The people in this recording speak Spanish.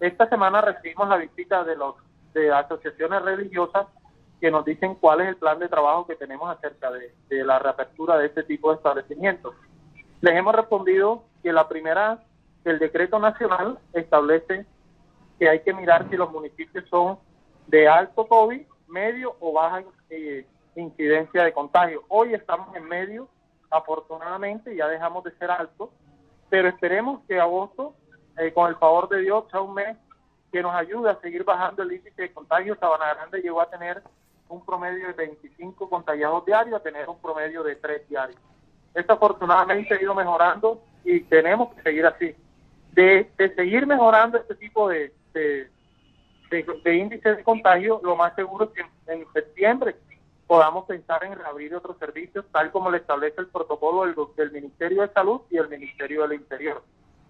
Esta semana recibimos la visita de asociaciones religiosas que nos dicen cuál es el plan de trabajo que tenemos acerca de la reapertura de este tipo de establecimientos. Les hemos respondido que el decreto nacional establece que hay que mirar si los municipios son de alto COVID, medio o baja incidencia de contagio. Hoy estamos en medio, afortunadamente ya dejamos de ser altos, pero esperemos que agosto, con el favor de Dios, sea un mes que nos ayude a seguir bajando el índice de contagio. Sabana Grande llegó a tener un promedio de 25 contagiados diarios a tener un promedio de 3 diarios. Esto afortunadamente ha ido mejorando y tenemos que seguir así. De seguir mejorando este tipo de índices de contagio, lo más seguro es que en septiembre podamos pensar en reabrir otros servicios, tal como le establece el protocolo del Ministerio de Salud y el Ministerio del Interior.